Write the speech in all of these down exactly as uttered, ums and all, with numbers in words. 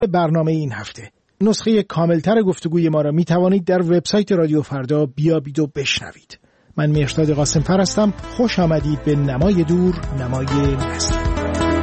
برنامه این هفته. نسخه کاملتر گفتگوی ما را می توانید در وبسایت رادیو فردا بیابید و بشنوید. من مهرداد قاسم‌فر هستم. خوش آمدید به نمای دور، نمای نزدیک.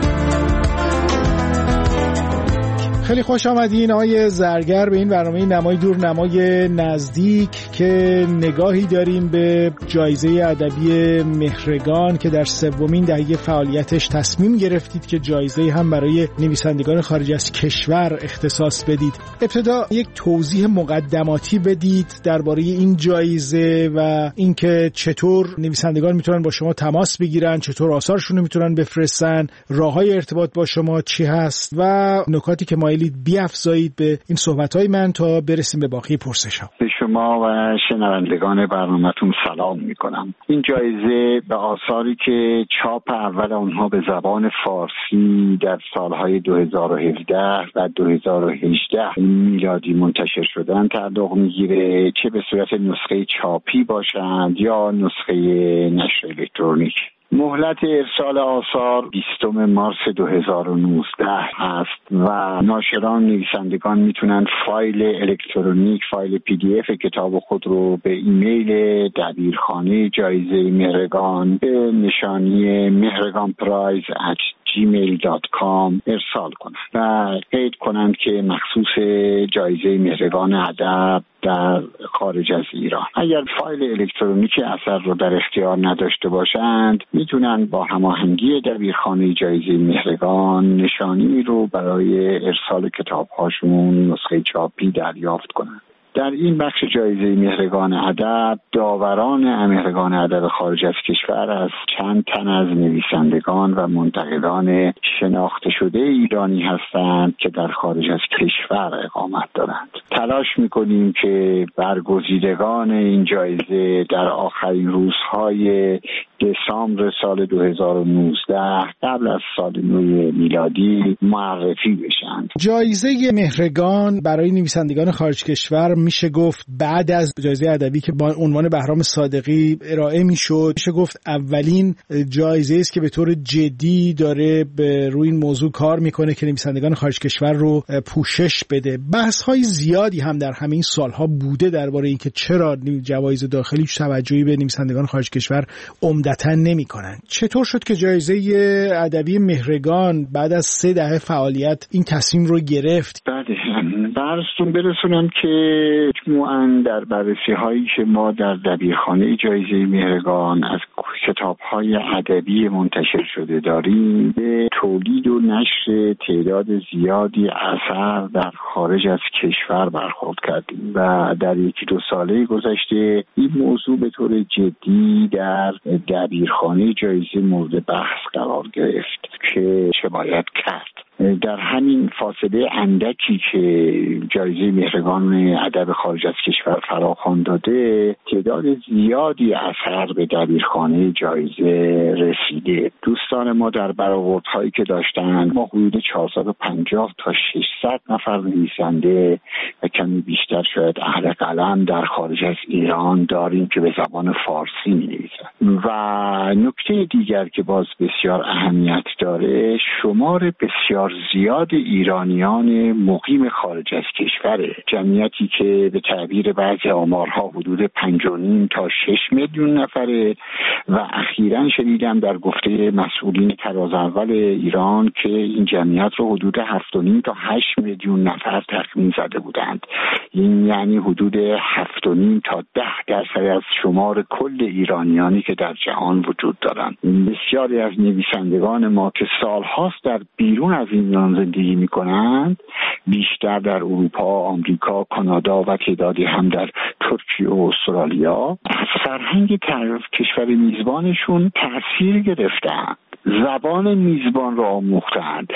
خیلی خوش آمدین آقای زرگر به این برنامه نمای دور، نمای نزدیک که نگاهی داریم به جایزه ادبی مهرگان که در سومین دهه فعالیتش تصمیم گرفتید که جایزه هم برای نویسندگان خارج از کشور اختصاص بدید. ابتدا یک توضیح مقدماتی بدید درباره این جایزه و اینکه چطور نویسندگان میتونن با شما تماس بگیرن، چطور آثارشون رو میتونن بفرستن، راههای ارتباط با شما چی هست و نکاتی که مایلید بیافزایید به این صحبت‌های من تا برسیم به باقی پرسش‌ها. به شما و شنوندگان برنامه‌تون سلام می‌کنم. این جایزه به آثاری که چاپ اول آنها به زبان فارسی در سال‌های دو هزار و هفده و دو هزار و هجده میلادی منتشر شدن تعلق می‌گیره، چه به صورت نسخه چاپی باشند یا نسخه نشر الکترونیک. مهلت ارسال آثار بیستم مارس دو هزار و نوزده هست و ناشران نویسندگان میتونن فایل الکترونیک، فایل پی دی اف کتاب خود رو به ایمیل دبیرخانه جایزه مهرگان به نشانی مهرگان پرایز ات جیمیل دات کام ارسال کنند و قید کنند که مخصوص جایزه مهرگان ادب در خارج از ایران. اگر فایل الکترونیک اثر رو در اختیار نداشته باشند میتونن با هماهنگی دبیرخانه جایزه مهرگان نشانی رو برای ارسال کتاب‌هاشون نسخه چاپی دریافت کنند. در این بخش جایزه مهرگان ادب داوران مهرگان ادب خارج از کشور از چند تن از نویسندگان و منتقدان شناخته شده ایرانی هستند که در خارج از کشور اقامت دارند. تلاش می‌کنیم که برگزیدگان این جایزه در آخرین روزهای دسامبر سال دو هزار و نوزده قبل از سال نو میلادی معرفی بشن. جایزه مهرگان برای نویسندگان خارج کشور میشه گفت بعد از جایزه ادبی که با عنوان بهرام صادقی ارائه میشد، میشه گفت اولین جایزه است که به طور جدی داره به روی این موضوع کار میکنه که نویسندگان خارج کشور رو پوشش بده. بحث های زیادی هم در همین سالها بوده درباره اینکه چرا جوایز داخلی توجهی به نویسندگان خارج کشور عمدتاً نمیکنن. چطور شد که جایزه ادبی مهرگان بعد از سه دهه فعالیت این تصمیم رو گرفت؟ بله، براتون برسونم که مجموعاً در بررسی هایی که ما در دبیرخانه جایزه مهرگان از کتاب های ادبی منتشر شده داریم، به تولید و نشر تعداد زیادی اثر در خارج از کشور برخورد کردیم و در یکی دو ساله گذشته این موضوع به طور جدی در دبیرخانه جایزه مورد بحث قرار گرفت که چه باید کرد. در همین فاصله اندکی که جایزه مهرگان ادب خارج از کشور فراخوان داده، تعداد زیادی اثر به دبیرخانه جایزه رسیده. دوستان ما در برآوردهایی که داشتند ما حدود چهارصد و پنجاه تا ششصد نفر نویسنده و کمی بیشتر شاید اهل قلم در خارج از ایران داریم که به زبان فارسی می‌نویسند. و نکته دیگر که باز بسیار اهمیت داره، شمار بسیار زیاد ایرانیان مقیم خارج از کشوره، جمعیتی که به تعبیر بعضی آمارها حدود پنج و نیم تا شش میلیون نفره و اخیراً شنیدم در گفته مسئولین تراز اول ایران که این جمعیت رو حدود هفت و نیم تا هشت میلیون نفر تخمین زده بودند. این یعنی حدود هفت و نیم تا ده درصد از شمار کل ایرانیانی که در جهان وجود دارند. بسیاری از نویسندگان ما که سالهاست در بیرون از ایران زندگی میکنند، بیشتر در اروپا، آمریکا، کانادا و تعدادی هم در ترکیه و استرالیا، از فرهنگ کشور میزبانشون تأثیر گرفتند. زبان میزبان را آموختند،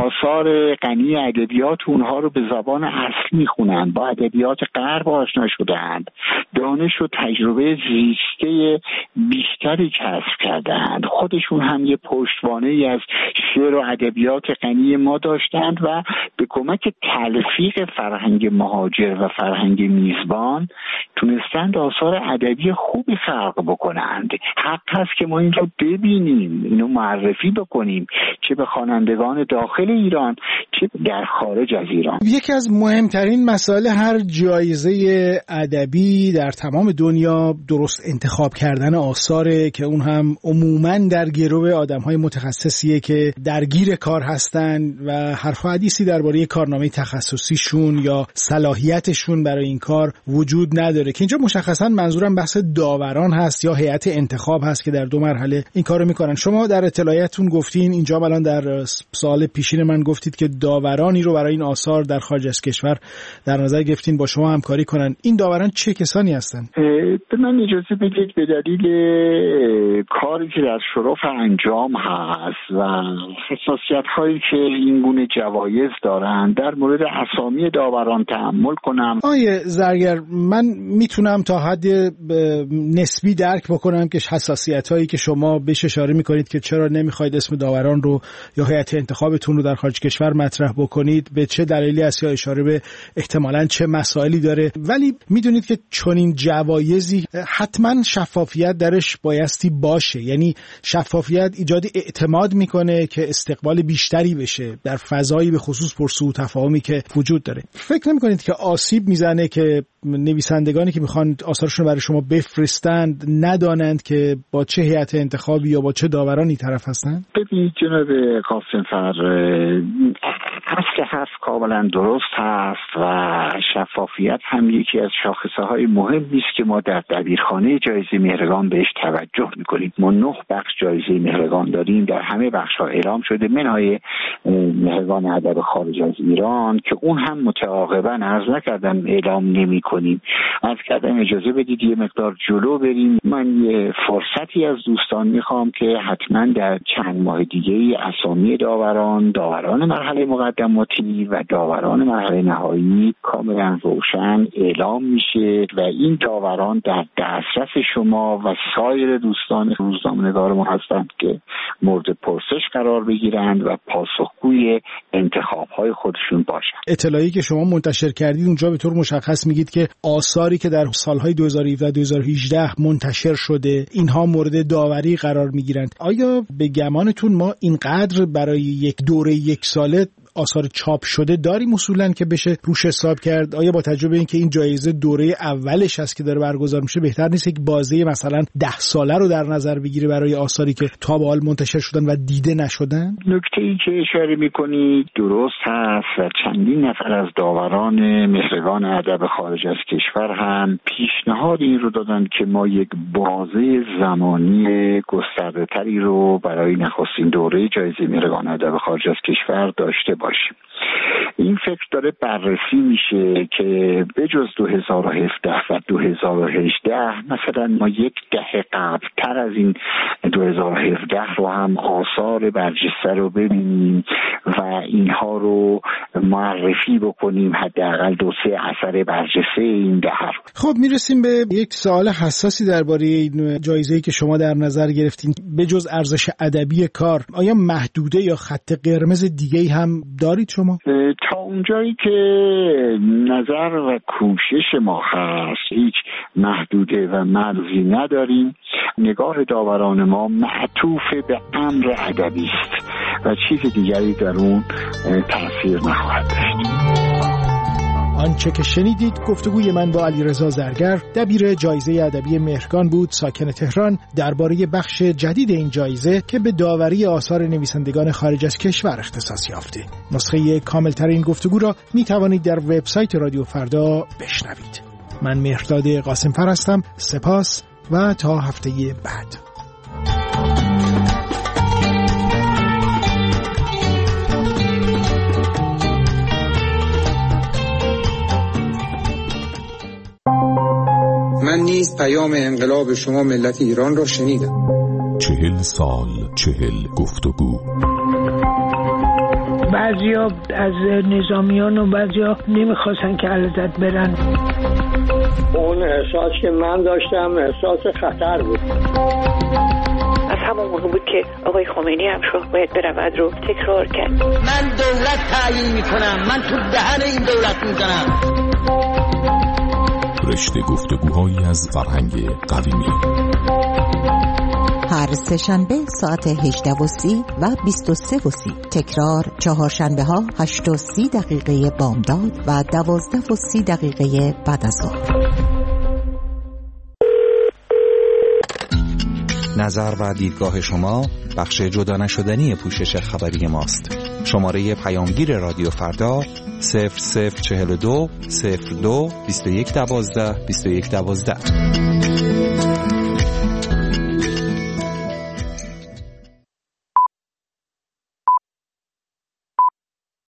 آثار غنی ادبیات اونها رو به زبان اصل میخونند، با ادبیات غرب آشنا شدند، دانش و تجربه زیسته بیشتری کسب کردند، خودشون هم یه پشتوانه‌ای از شعر و ادبیات غنی ما داشتند و به کمک تلفیق فرهنگ مهاجر و فرهنگ میزبان تونستند آثار ادبی خوبی خلق بکنند. حق هست که ما این رو ببینیم، اینو معرفی معرفی بکنیم، چه به خوانندگان داخل ایران چه در خارج از ایران. یکی از مهمترین مسائل هر جایزه ادبی در تمام دنیا درست انتخاب کردن آثاره که اون هم عموماً در گرو آدم‌های متخصصیه که درگیر کار هستن و حرف و حدیثی درباره کارنامه تخصصیشون یا صلاحیتشون برای این کار وجود نداره، که اینجا مشخصاً منظورم بحث داوران هست یا هیئت انتخاب هست که در دو مرحله این کارو میکنن. شما در اطلاعاتتون گفتین، اینجا الان در سوال پیشین من گفتید که داورانی رو برای این آثار در خارج از کشور در نظر گرفتین با شما همکاری کنن. این داوران چه کسانی هستن؟ به من اجازه بدید به دلیل کاری که در شرف انجام هست و حساسیت هایی که این گونه جوایز دارن در مورد اسامی داوران تأمل کنم. آیه زرگر، من میتونم تا حد نسبی درک بکنم که حساسیت هایی که شما بهش اشاره میکنید که چرا نمیخواید اسم داوران رو یا هیئت انتخابتون رو در خارج کشور مطرح بکنید به چه دلیلی است یا اشاره به احتمالاً چه مسائلی داره، ولی میدونید که چنین جوایزی حتما شفافیت درش بایستی باشه. یعنی شفافیت ایجاد اعتماد میکنه که استقبال بیشتری بشه در فضایی به خصوص پرسو و تفاهمی که وجود داره. فکر نمیکنید که آسیب میزنه که نویسندگانی که میخوان آثارشون برای شما بفرستند ندانند که با چه هیئت انتخابی یا با چه داورانی طرف هستند؟ ببینید جناب قاسم‌فر، اصل حرف کاملا درست هست و شفافیت هم یکی از شاخصه های مهمی است که ما در دبیرخانه جایزه مهرگان بهش توجه میکنیم. ما نه بخش جایزه مهرگان داریم، در همه بخش ها اعلام شده منهای مهرگان ادب خارج از ایران که اون هم متعاقبا عرض نکردم اعلام نمی کنیم. عرض کردم اجازه بدید یه مقدار جلو بریم. من یه فرصتی از دوستان میخوام که حتما در چند ماه دیگه اسامی داوران، داوران مرحله مقدماتی و داوران مرحله نهایی کاملا روشن اعلام میشه و این داوران در دسترس شما و سایر دوستان روزنامه‌نگار ما هستند که مورد پرسش قرار بگیرند و پاسخگوی انتخاب‌های خودشون باشند. اطلاعی که شما منتشر کردید اونجا به طور مشخص میگید که آثاری که در سالهای دو هزار و هفده دو هزار و هجده منتشر شده اینها مورد داوری قرار میگیرند. آیا به گمانتون ما اینقدر برای یک دوره یک ساله آثار چاپ شده داریم اصولاً که بشه روش حساب کرد؟ آیا با تجربه اینکه این جایزه دوره اولش هست که داره برگزار میشه بهتر نیست یک بازه مثلا ده ساله رو در نظر بگیره برای آثاری که تا به حال منتشر شدن و دیده نشدن؟ نکته‌ای که اشاره می‌کنید درست هست و چندین نفر از داوران مهرگان ادب خارج از کشور هم پیشنهاد این رو دادن که ما یک بازه زمانی گسترده‌تری رو برای نخستین دوره جایزه مهرگان ادب خارج از کشور داشته باشیم. این فکر داره بررسی میشه که بجز دو هزار و هفده و دو هزار و هجده مثلا ما یک دهه قبلتر از این دو هزار و هفده رو هم آثار برجسته رو ببینیم و اینها رو معرفی بکنیم، حداقل دو سه اثر برجسته این دهه رو. خب میرسیم به یک سوال حساسی درباره این جایزه‌ای که شما در نظر گرفتین. بجز ارزش ادبی کار آیا محدوده یا خط قرمز دیگه‌ای هم دارید شما؟ تا اونجایی که نظر و کوشش ما هست هیچ محدوده و مرزی نداریم. نگاه داوران ما معطوف به امر ادبی است و چیز دیگری در اون تأثیر نخواهد داشت. آنچه که شنیدید گفتگوی من با علیرضا زرگر، دبیر جایزه ادبی مهرگان بود، ساکن تهران، درباره بخش جدید این جایزه که به داوری آثار نویسندگان خارج از کشور اختصاص یافته. نسخه کاملتر این گفتگو را می توانید در وبسایت رادیو فردا بشنوید. من مهرداد قاسم‌فر هستم. سپاس و تا هفته بعد. من نیز پیام انقلاب شما ملت ایران را شنیدم. چهل سال چهل گفتگو. بعضیا از نظامیان و بعضیا نمیخواستن که علازت برن. اون احساس که من داشتم احساس خطر بود. از همون موقع بود که آقای خمینی هم شد باید برود رو تکرار کرد. من دولت تعیین میکنم، من تو دهن این دولت میزنم. رشته گفتگوهایی از فرهنگ قدیمی. هر سه شنبه ساعت هجده و سی و بیست و سه و سی. تکرار چهارشنبه ها هشت و سی دقیقه بامداد و دوازده و سی دقیقه بعد از ظهر. نظر و دیدگاه شما بخش جدا نشدنی پوشش خبری ماست. شماره پیامگیر رادیو فردا صفر صفر چهل و دو صفر دو بیست و یک دوازده بیست و یک دوازده.